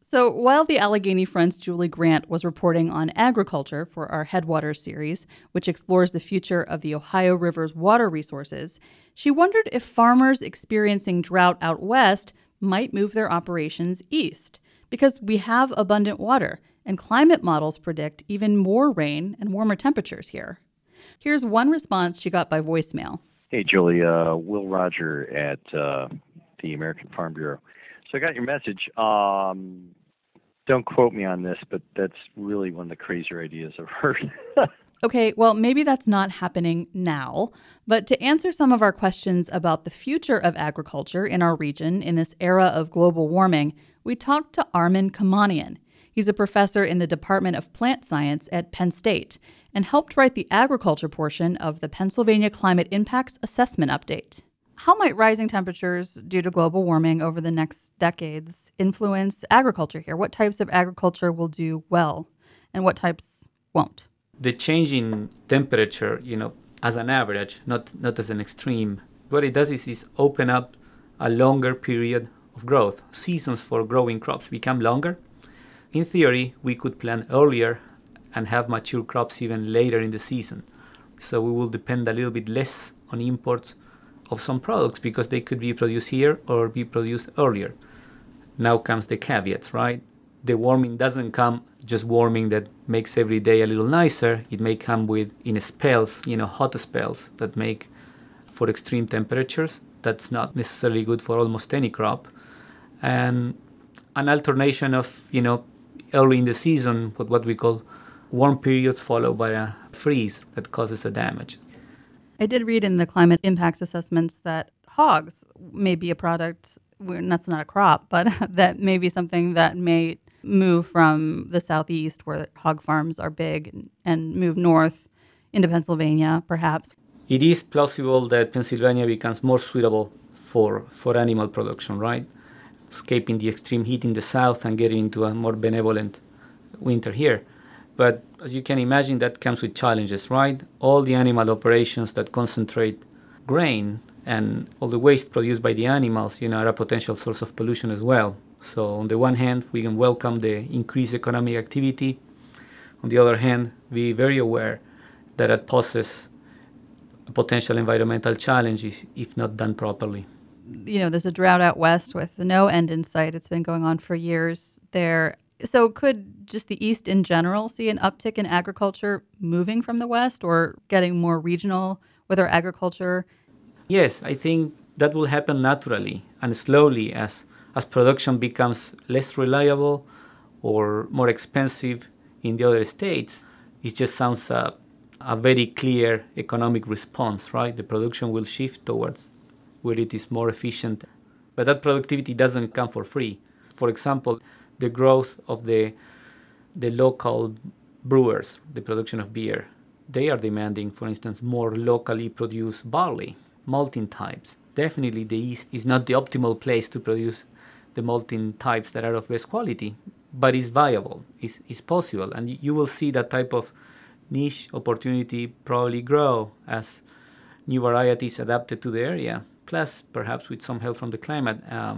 So while the Allegheny Front's Julie Grant was reporting on agriculture for our Headwaters series, which explores the future of the Ohio River's water resources, she wondered if farmers experiencing drought out west might move their operations east, because we have abundant water, and climate models predict even more rain and warmer temperatures here. Here's one response she got by voicemail. Hey, Julie, Will Roger at the American Farm Bureau. So I got your message. Don't quote me on this, but that's really one of the crazier ideas I've heard. Okay, well, maybe that's not happening now. But to answer some of our questions about the future of agriculture in our region in this era of global warming, we talked to Armen Kamanian. He's a professor in the Department of Plant Science at Penn State and helped write the agriculture portion of the Pennsylvania Climate Impacts Assessment Update. How might rising temperatures due to global warming over the next decades influence agriculture here? What types of agriculture will do well and what types won't? The change in temperature, as an average, not as an extreme, what it does is open up a longer period of growth. Seasons for growing crops become longer. In theory, we could plant earlier and have mature crops even later in the season. So we will depend a little bit less on imports of some products because they could be produced here or be produced earlier. Now comes the caveats, right? The warming doesn't come just warming that makes every day a little nicer. It may come in spells, hot spells that make for extreme temperatures. That's not necessarily good for almost any crop. And an alternation of, early in the season, what we call warm periods followed by a freeze that causes a damage. I did read in the climate impacts assessments that hogs may be a product, that's not a crop, but that may be something that may move from the southeast where hog farms are big and move north into Pennsylvania, perhaps. It is plausible that Pennsylvania becomes more suitable for animal production, right? Escaping the extreme heat in the south and getting into a more benevolent winter here. But as you can imagine, that comes with challenges, right? All the animal operations that concentrate grain and all the waste produced by the animals, are a potential source of pollution as well. So on the one hand, we can welcome the increased economic activity. On the other hand, be very aware that it poses a potential environmental challenges if not done properly. There's a drought out west with no end in sight. It's been going on for years there. So could just the East in general see an uptick in agriculture moving from the West or getting more regional with our agriculture? Yes, I think that will happen naturally and slowly as production becomes less reliable or more expensive in the other states. It just sounds a very clear economic response, right? The production will shift towards where it is more efficient. But that productivity doesn't come for free. For example, the growth of the local brewers, the production of beer, they are demanding, for instance, more locally produced barley, malting types. Definitely the East is not the optimal place to produce the malting types that are of best quality, but it's viable, it's possible. And you will see that type of niche opportunity probably grow as new varieties adapted to the area, plus perhaps with some help from the climate.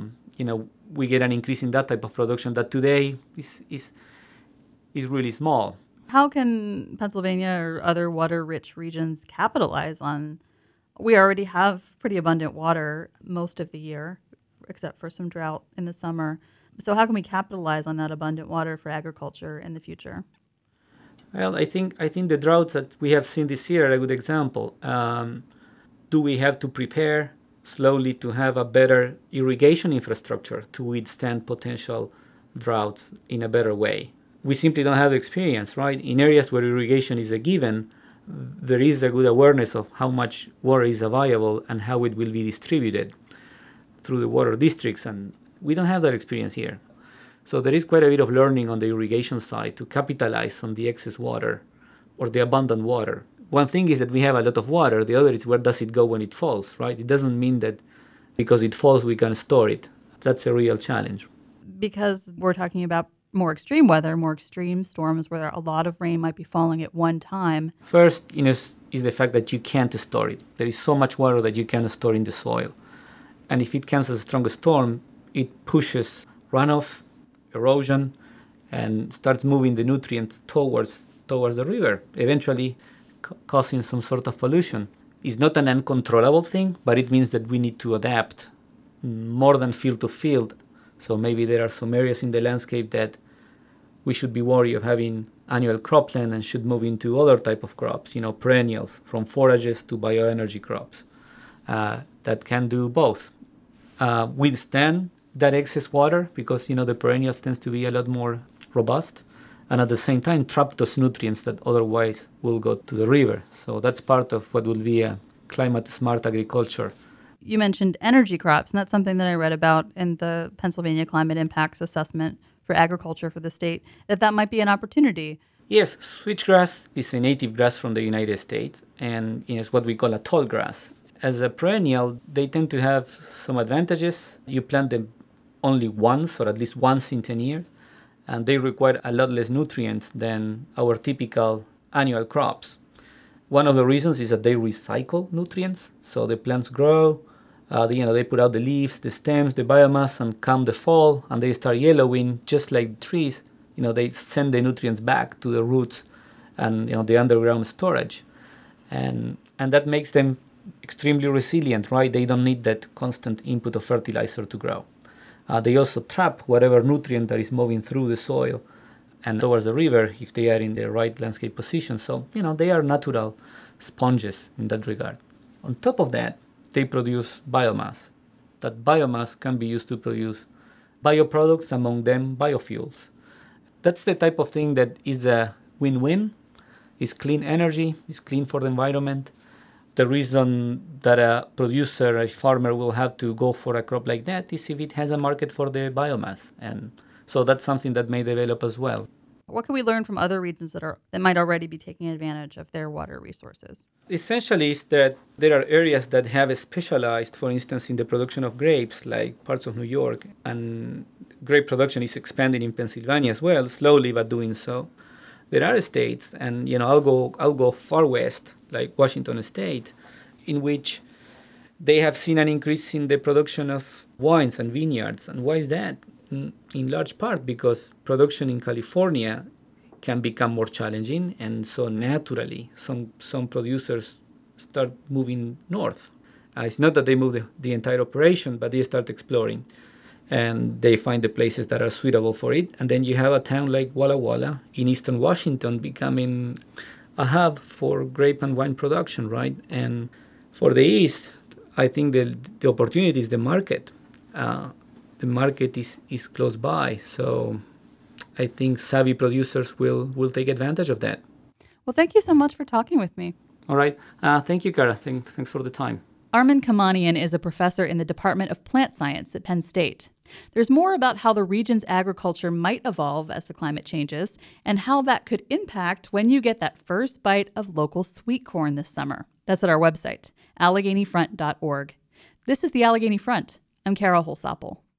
We get an increase in that type of production that today is really small. How can Pennsylvania or other water-rich regions capitalize on? We already have pretty abundant water most of the year, except for some drought in the summer. So how can we capitalize on that abundant water for agriculture in the future? Well, I think the droughts that we have seen this year are a good example. Do we have to prepare slowly to have a better irrigation infrastructure to withstand potential droughts in a better way? We simply don't have the experience, right? In areas where irrigation is a given, there is a good awareness of how much water is available and how it will be distributed through the water districts, and we don't have that experience here. So there is quite a bit of learning on the irrigation side to capitalize on the excess water or the abundant water. One thing is that we have a lot of water. The other is where does it go when it falls, right? It doesn't mean that because it falls we can store it. That's a real challenge. Because we're talking about more extreme weather, more extreme storms where a lot of rain might be falling at one time. First, is the fact that you can't store it. There is so much water that you cannot store in the soil. And if it comes as a strong storm, it pushes runoff erosion and starts moving the nutrients towards the river, eventually causing some sort of pollution. It's not an uncontrollable thing, but it means that we need to adapt more than field to field. So maybe there are some areas in the landscape that we should be worried of having annual cropland and should move into other type of crops, perennials, from forages to bioenergy crops that can do both. Withstand that excess water because, the perennials tends to be a lot more robust, and at the same time trap those nutrients that otherwise will go to the river. So that's part of what will be a climate-smart agriculture. You mentioned energy crops, and that's something that I read about in the Pennsylvania Climate Impacts Assessment for agriculture for the state, that might be an opportunity. Yes, switchgrass is a native grass from the United States, and it's what we call a tall grass. As a perennial, they tend to have some advantages. You plant them only once, or at least once in 10 years, and they require a lot less nutrients than our typical annual crops. One of the reasons is that they recycle nutrients, so the plants grow, they put out the leaves, the stems, the biomass, and come the fall, and they start yellowing just like trees. They send the nutrients back to the roots and the underground storage, and that makes them extremely resilient, right? They don't need that constant input of fertilizer to grow. They also trap whatever nutrient that is moving through the soil and towards the river if they are in the right landscape position. So, they are natural sponges in that regard. On top of that, they produce biomass. That biomass can be used to produce bioproducts, among them biofuels. That's the type of thing that is a win-win. It's clean energy, it's clean for the environment. The reason that a producer, a farmer, will have to go for a crop like that is if it has a market for the biomass. And so that's something that may develop as well. What can we learn from other regions that might already be taking advantage of their water resources? Essentially, is that there are areas that have specialized, for instance, in the production of grapes, like parts of New York, and grape production is expanding in Pennsylvania as well, slowly but doing so. There are states, and I'll go far west, like Washington State, in which they have seen an increase in the production of wines and vineyards. And why is that? In large part because production in California can become more challenging, and so naturally some producers start moving north. It's not that they move the entire operation, but they start exploring, and they find the places that are suitable for it. And then you have a town like Walla Walla in eastern Washington becoming a hub for grape and wine production, right? And for the East, I think the opportunity is the market. The market is close by, so I think savvy producers will take advantage of that. Well, thank you so much for talking with me. All right. Thank you, Kara. Thanks for the time. Armen Kamanian is a professor in the Department of Plant Science at Penn State. There's more about how the region's agriculture might evolve as the climate changes and how that could impact when you get that first bite of local sweet corn this summer. That's at our website, AlleghenyFront.org. This is the Allegheny Front. I'm Kara Holsapple.